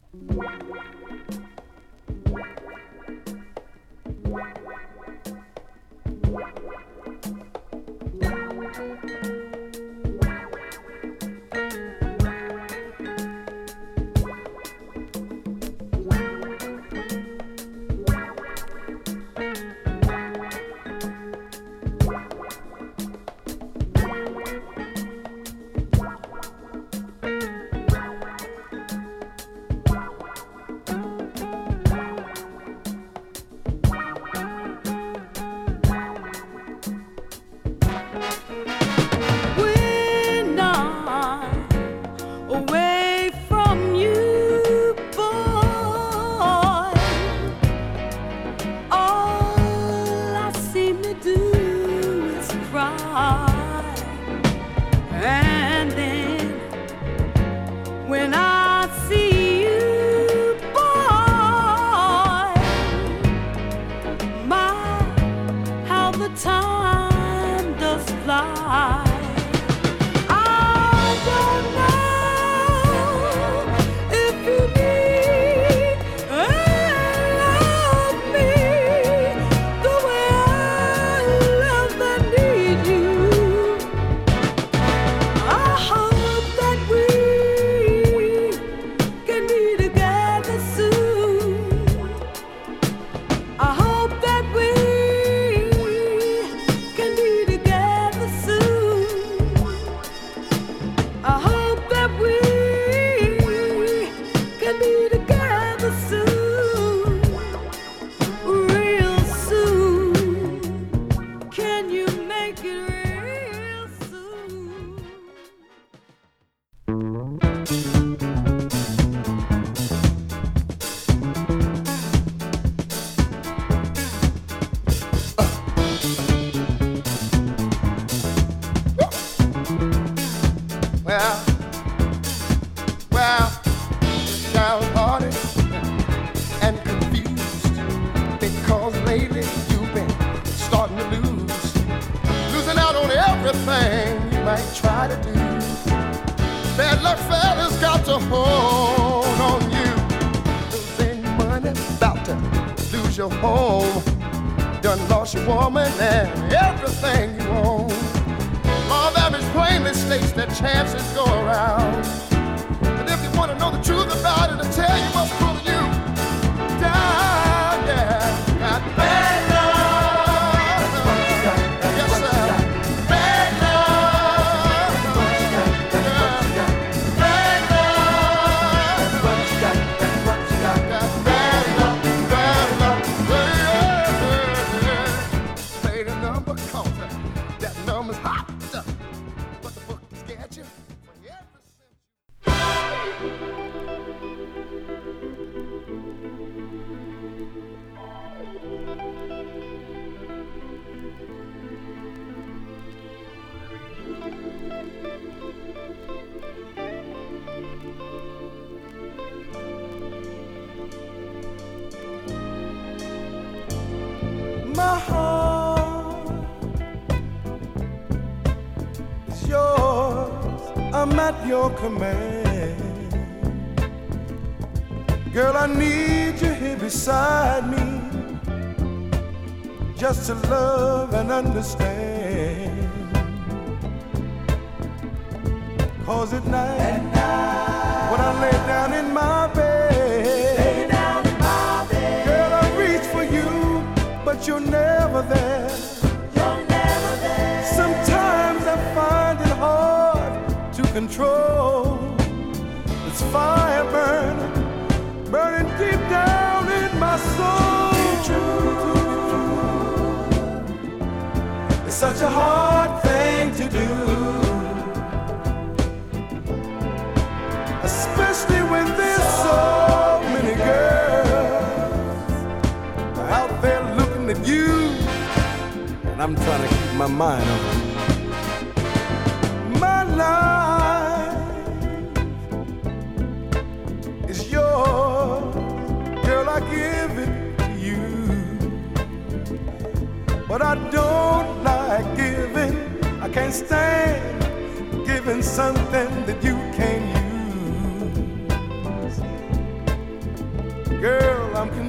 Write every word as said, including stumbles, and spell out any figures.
Your command, girl, I need you here beside me, just to love and understand. 'Cause at night, at night when I lay down in my bed, lay down in my bed, girl, I reach for you, but you're never there. You're never there. Sometimes I find it hard to control this fire burning, burning deep down in my soul. Be true. It's such a hard thing to do, especially when there's so many girls out there looking at you, and I'm trying to keep my mind on it. My life is yours, girl, I give it to you. But I don't like giving, I can't stand giving something that you can't use. I'm confused.